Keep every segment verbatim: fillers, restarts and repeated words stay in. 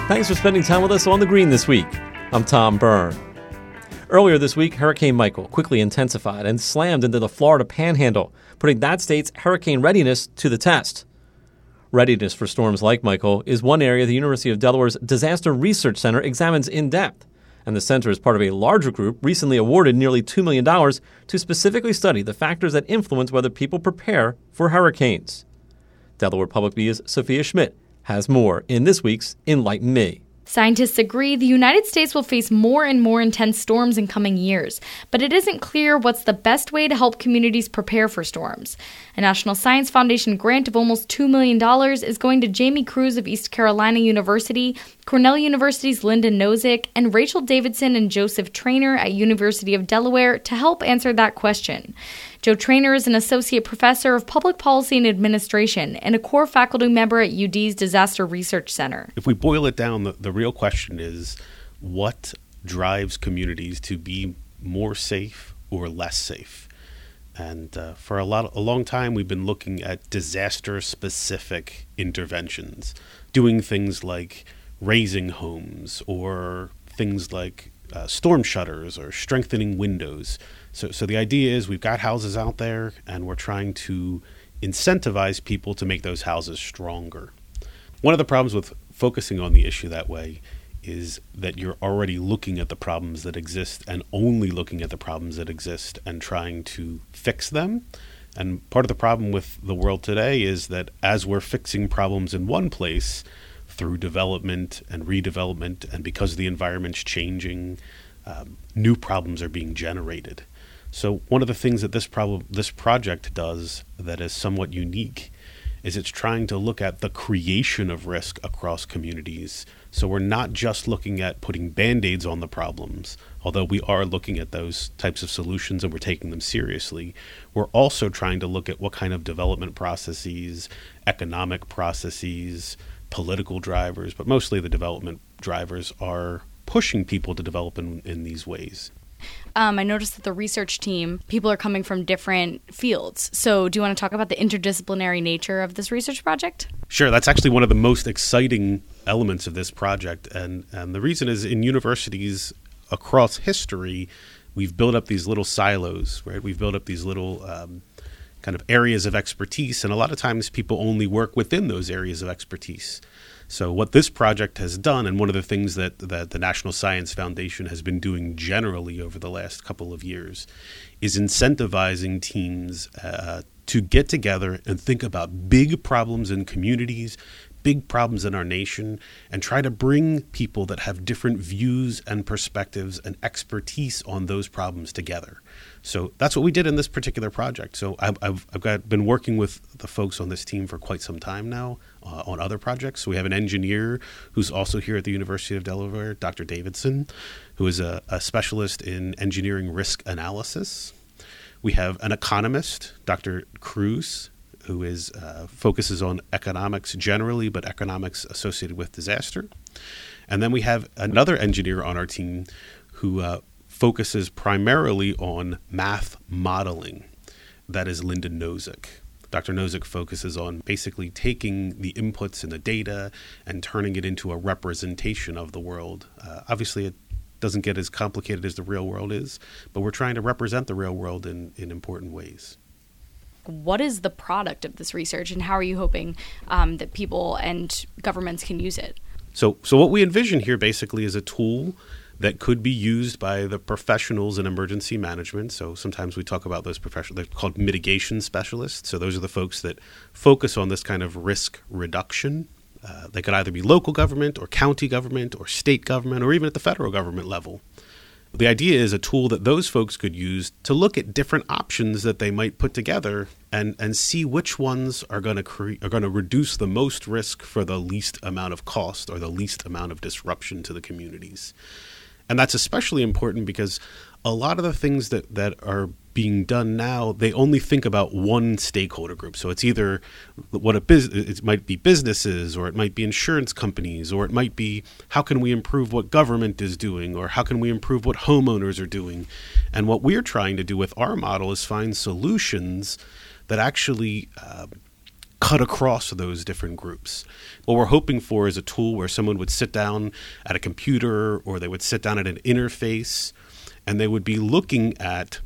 Thanks for spending time with us on The Green this week. I'm Tom Byrne. Earlier this week, Hurricane Michael quickly intensified and slammed into the Florida Panhandle, putting that state's hurricane readiness to the test. Readiness for storms like Michael is one area the University of Delaware's Disaster Research Center examines in depth, and the center is part of a larger group recently awarded nearly two million dollars to specifically study the factors that influence whether people prepare for hurricanes. Delaware Public Media's Sophia Schmidt has more in this week's Enlighten Me. Scientists agree the United States will face more and more intense storms in coming years, but it isn't clear what's the best way to help communities prepare for storms. A National Science Foundation grant of almost two million dollars is going to Jamie Cruz of East Carolina University, Cornell University's Linda Nozick, and Rachel Davidson and Joseph Trainer at University of Delaware to help answer that question. Joe Trainer is an associate professor of public policy and administration and a core faculty member at U D's Disaster Research Center. If we boil it down, the, the real question is what drives communities to be more safe or less safe? And uh, for a lot, a long time, we've been looking at disaster-specific interventions, doing things like raising homes or things like uh, storm shutters or strengthening windows. So, so the idea is we've got houses out there and we're trying to incentivize people to make those houses stronger. One of the problems with focusing on the issue that way is that you're already looking at the problems that exist and only looking at the problems that exist and trying to fix them. And part of the problem with the world today is that as we're fixing problems in one place through development and redevelopment, and because the environment's changing, um, new problems are being generated. So one of the things that this problem, this project does that is somewhat unique is it's trying to look at the creation of risk across communities. So we're not just looking at putting Band-Aids on the problems, although we are looking at those types of solutions and we're taking them seriously. We're also trying to look at what kind of development processes, economic processes, political drivers, but mostly the development drivers are pushing people to develop in, in these ways. Um, I noticed that the research team, people are coming from different fields. So do you want to talk about the interdisciplinary nature of this research project? Sure. That's actually one of the most exciting elements of this project. And, and the reason is in universities across history, we've built up these little silos, right? We've built up these little um, kind of areas of expertise. And a lot of times people only work within those areas of expertise. So what this project has done, and one of the things that, that the National Science Foundation has been doing generally over the last couple of years, is incentivizing teams uh, to get together and think about big problems in communities, big problems in our nation, and try to bring people that have different views and perspectives and expertise on those problems together. So that's what we did in this particular project. So I've, I've, I've got, been working with the folks on this team for quite some time now uh, on other projects. So we have an engineer who's also here at the University of Delaware, Doctor Davidson, who is a, a specialist in engineering risk analysis. We have an economist, Doctor Cruz, who is uh, focuses on economics generally, but economics associated with disaster. And then we have another engineer on our team who uh, focuses primarily on math modeling. That is Linda Nozick. Doctor Nozick focuses on basically taking the inputs and the data and turning it into a representation of the world. Uh, obviously, it doesn't get as complicated as the real world is, but we're trying to represent the real world in, in important ways. What is the product of this research, and how are you hoping um, that people and governments can use it? So, so what we envision here basically is a tool that could be used by the professionals in emergency management. So sometimes we talk about those professionals, they're called mitigation specialists. So those are the folks that focus on this kind of risk reduction. Uh, they could either be local government or county government or state government or even at the federal government level. The idea is a tool that those folks could use to look at different options that they might put together and, and see which ones are going to cre- are going to reduce the most risk for the least amount of cost or the least amount of disruption to the communities. And that's especially important because a lot of the things that, that are being done now, they only think about one stakeholder group. So it's either what a bus- it might be businesses, or it might be insurance companies, or it might be how can we improve what government is doing, or how can we improve what homeowners are doing. And what we're trying to do with our model is find solutions that actually uh, cut across those different groups. What we're hoping for is a tool where someone would sit down at a computer or they would sit down at an interface and they would be looking at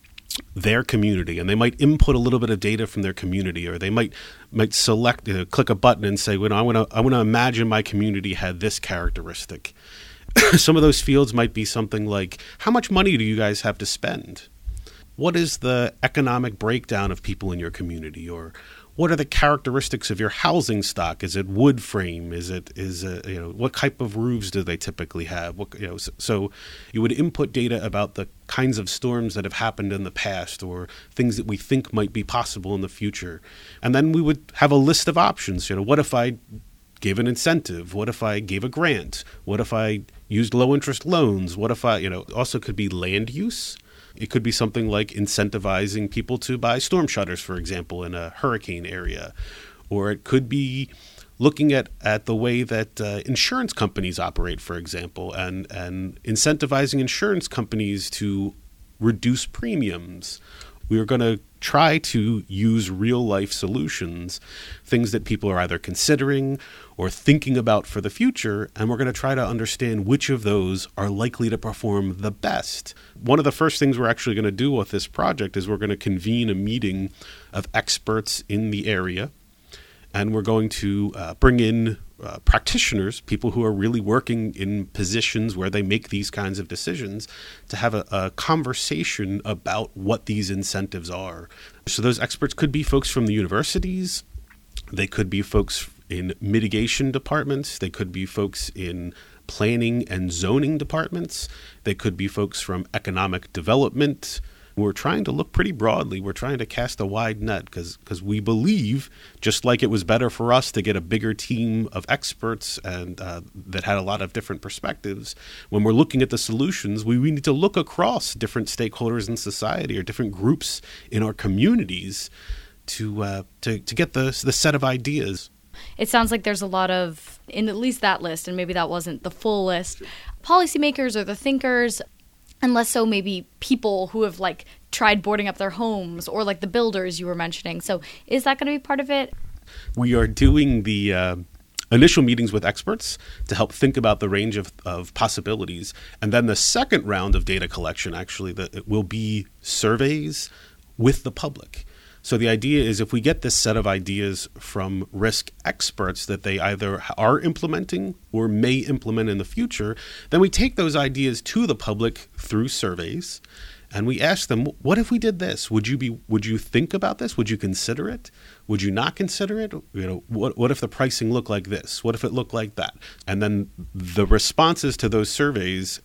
their community, and they might input a little bit of data from their community, or they might might select, you know, click a button and say, well, I want to I want to imagine my community had this characteristic. Some of those fields might be something like, how much money do you guys have to spend? What is the economic breakdown of people in your community? Or what are the characteristics of your housing stock? Is it wood frame? Is it is it, you know, what type of roofs do they typically have? What, you know, so, so you would input data about the kinds of storms that have happened in the past, or things that we think might be possible in the future, and then we would have a list of options. You know, what if I gave an incentive? What if I gave a grant? What if I used low interest loans? What if I, you know, also could be land use. It could be something like incentivizing people to buy storm shutters, for example, in a hurricane area. Or it could be looking at, at the way that uh, insurance companies operate, for example, and, and incentivizing insurance companies to reduce premiums. We are going to try to use real-life solutions, things that people are either considering or thinking about for the future, and we're going to try to understand which of those are likely to perform the best. One of the first things we're actually going to do with this project is we're going to convene a meeting of experts in the area, and we're going to uh, bring in uh, practitioners, people who are really working in positions where they make these kinds of decisions, to have a, a conversation about what these incentives are. So those experts could be folks from the universities. They could be folks in mitigation departments. They could be folks in planning and zoning departments. They could be folks from economic development. We're trying to look pretty broadly. We're trying to cast a wide net because because we believe, just like it was better for us to get a bigger team of experts and uh, that had a lot of different perspectives, when we're looking at the solutions, we, we need to look across different stakeholders in society or different groups in our communities to uh, to, to get the the set of ideas. It sounds like there's a lot of, in at least that list, and maybe that wasn't the full list, policymakers or the thinkers, and less so maybe people who have like tried boarding up their homes, or like the builders you were mentioning. So is that going to be part of it? We are doing the uh, initial meetings with experts to help think about the range of, of possibilities. And then the second round of data collection, actually, that it will be surveys with the public. So the idea is if we get this set of ideas from risk experts that they either are implementing or may implement in the future, then we take those ideas to the public through surveys and we ask them, what if we did this? Would you be would you think about this? Would you consider it? Would you not consider it? You know, what what if the pricing looked like this? What if it looked like that? And then the responses to those surveys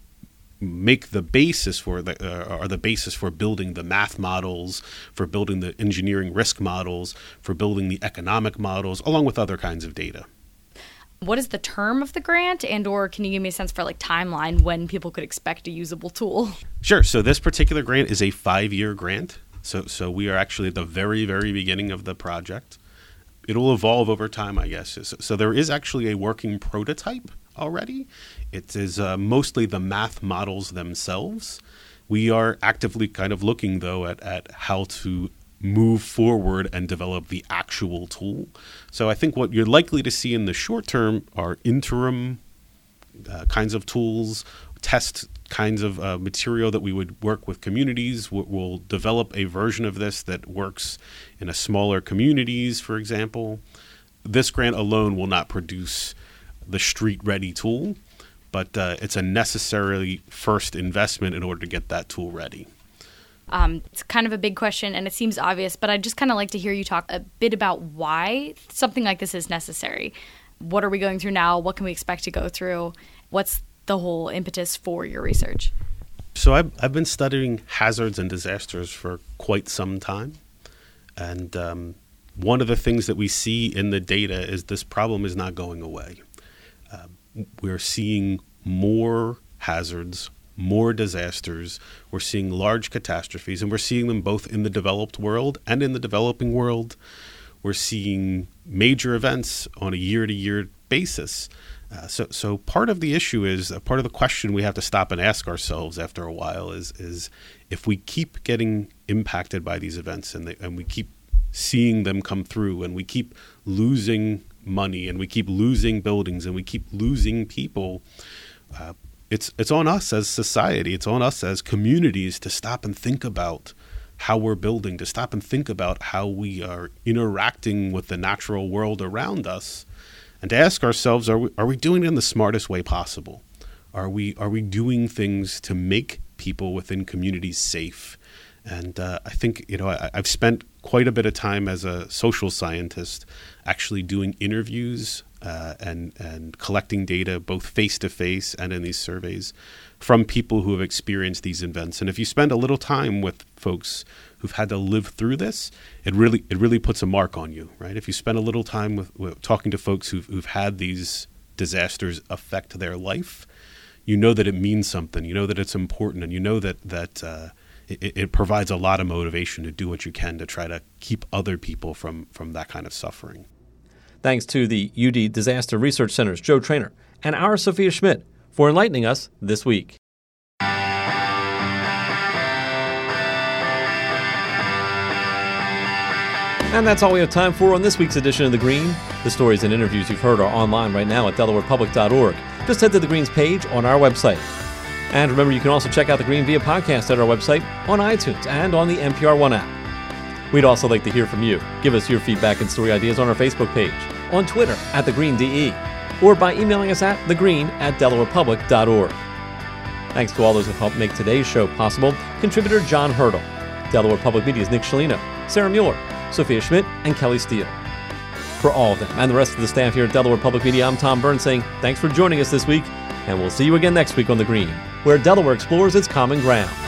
make the basis for the uh, are the basis for building the math models, for building the engineering risk models, for building the economic models, along with other kinds of data. What is the term of the grant, and or can you give me a sense for like timeline when people could expect a usable tool? Sure. So this particular grant is a five-year grant. So so we are actually at the very, very beginning of the project. It'll evolve over time, I guess. So, so there is actually a working prototype already. It is uh, mostly the math models themselves. We are actively kind of looking, though, at, at how to move forward and develop the actual tool. So I think what you're likely to see in the short term are interim uh, kinds of tools, test kinds of uh, material that we would work with communities. We'll, we'll develop a version of this that works in a smaller communities, for example. This grant alone will not produce the street-ready tool, but uh, it's a necessary first investment in order to get that tool ready. Um, it's kind of a big question, and it seems obvious, but I'd just kind of like to hear you talk a bit about why something like this is necessary. What are we going through now? What can we expect to go through? What's the whole impetus for your research? So I've, I've been studying hazards and disasters for quite some time, and um, one of the things that we see in the data is this problem is not going away. Uh, we're seeing more hazards, more disasters. We're seeing large catastrophes, and we're seeing them both in the developed world and in the developing world. We're seeing major events on a year-to-year basis. Uh, so, so part of the issue is, uh, part of the question we have to stop and ask ourselves after a while is, is if we keep getting impacted by these events and, they, and we keep seeing them come through, and we keep losing money, and we keep losing buildings, and we keep losing people, uh, it's it's on us as society, it's on us as communities to stop and think about how we're building, to stop and think about how we are interacting with the natural world around us, and to ask ourselves, are we, are we doing it in the smartest way possible? Are we are we doing things to make people within communities safe? And uh, I think, you know, I, I've spent quite a bit of time as a social scientist actually doing interviews uh, and, and collecting data both face-to-face and in these surveys from people who have experienced these events. And if you spend a little time with folks who've had to live through this, it really it really puts a mark on you, right? If you spend a little time with, with talking to folks who've, who've had these disasters affect their life, you know that it means something. You know that it's important, and you know that that uh, it, it provides a lot of motivation to do what you can to try to keep other people from from that kind of suffering. Thanks to the U D Disaster Research Center's Joe Trainer and our Sophia Schmidt for enlightening us this week. And that's all we have time for on this week's edition of The Green. The stories and interviews you've heard are online right now at delaware public dot org. Just head to The Green's page on our website. And remember, you can also check out The Green via podcast at our website, on iTunes, and on the N P R One app. We'd also like to hear from you. Give us your feedback and story ideas on our Facebook page, on Twitter at The Green D E, or by emailing us at thegreen at delaware public dot org. Thanks to all those who helped make today's show possible. Contributor John Hurdle, Delaware Public Media's Nick Scialino, Sarah Mueller, Sophia Schmidt, and Kelly Steele. For all of them and the rest of the staff here at Delaware Public Media, I'm Tom Byrne saying thanks for joining us this week, and we'll see you again next week on The Green, where Delaware explores its common ground.